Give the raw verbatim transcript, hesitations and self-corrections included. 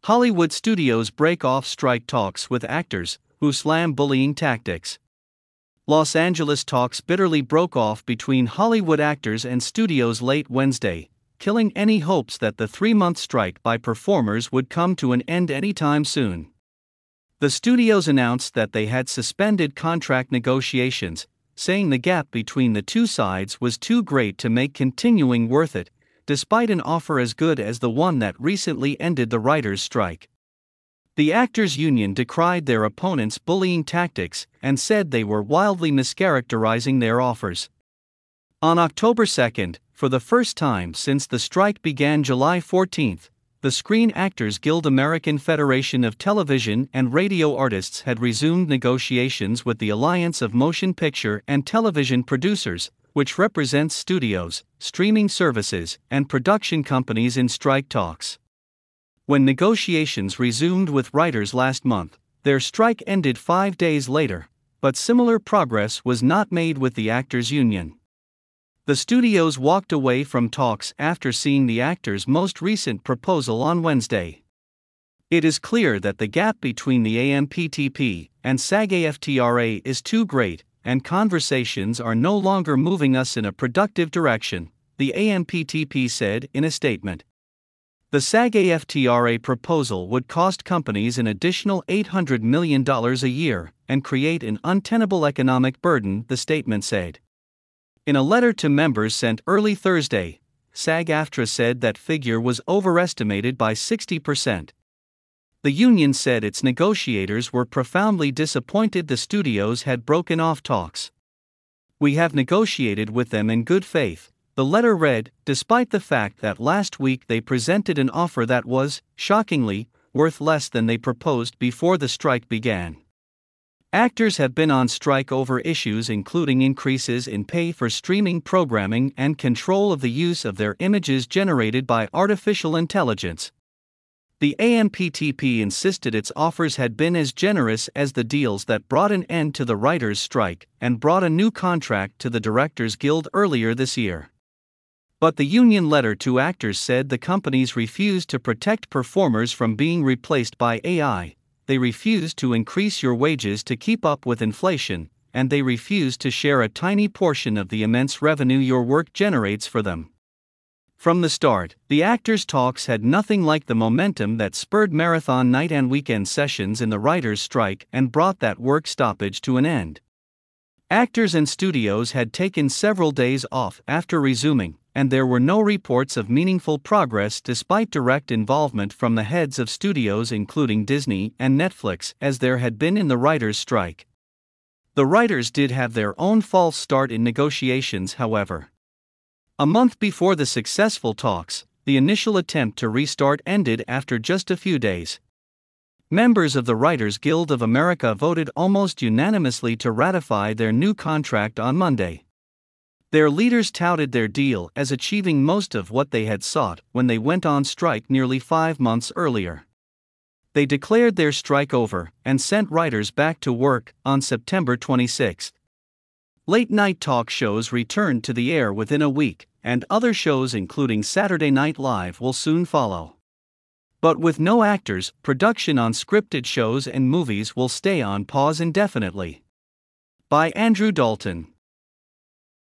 Hollywood studios break off strike talks with actors who slam bullying tactics. Los Angeles talks bitterly broke off between Hollywood actors and studios late Wednesday, killing any hopes that the three-month strike by performers would come to an end anytime soon. The studios announced that they had suspended contract negotiations, saying the gap between the two sides was too great to make continuing worth it, despite an offer as good as the one that recently ended the writers' strike. The actors' union decried their opponents' bullying tactics and said they were wildly mischaracterizing their offers. On October second, for the first time since the strike began July fourteenth, the Screen Actors Guild American Federation of Television and Radio Artists had resumed negotiations with the Alliance of Motion Picture and Television Producers, which represents studios, streaming services, and production companies in strike talks. When negotiations resumed with writers last month, their strike ended five days later, but similar progress was not made with the actors' union. The studios walked away from talks after seeing the actors' most recent proposal on Wednesday. It is clear that the gap between the A M P T P and SAG-A F T R A is too great, and conversations are no longer moving us in a productive direction, the A M P T P said in a statement. The SAG-A F T R A proposal would cost companies an additional eight hundred million dollars a year and create an untenable economic burden, the statement said. In a letter to members sent early Thursday, SAG-AFTRA said that figure was overestimated by sixty percent. The union said its negotiators were profoundly disappointed the studios had broken off talks. "We have negotiated with them in good faith," the letter read, despite the fact that last week they presented an offer that was, shockingly, worth less than they proposed before the strike began. Actors have been on strike over issues including increases in pay for streaming programming and control of the use of their images generated by artificial intelligence. The A M P T P insisted its offers had been as generous as the deals that brought an end to the writers' strike and brought a new contract to the Directors Guild earlier this year. But the union letter to actors said the companies refused to protect performers from being replaced by A I. They refuse to increase your wages to keep up with inflation, and they refuse to share a tiny portion of the immense revenue your work generates for them. From the start, the actors' talks had nothing like the momentum that spurred marathon night and weekend sessions in the writers' strike and brought that work stoppage to an end. Actors and studios had taken several days off after resuming, and there were no reports of meaningful progress despite direct involvement from the heads of studios including Disney and Netflix, as there had been in the writers' strike. The writers did have their own false start in negotiations, however. A month before the successful talks, the initial attempt to restart ended after just a few days. Members of the Writers Guild of America voted almost unanimously to ratify their new contract on Monday. Their leaders touted their deal as achieving most of what they had sought when they went on strike nearly five months earlier. They declared their strike over and sent writers back to work on September twenty-sixth. Late-night talk shows returned to the air within a week, and other shows including Saturday Night Live will soon follow. But with no actors, production on scripted shows and movies will stay on pause indefinitely. By Andrew Dalton.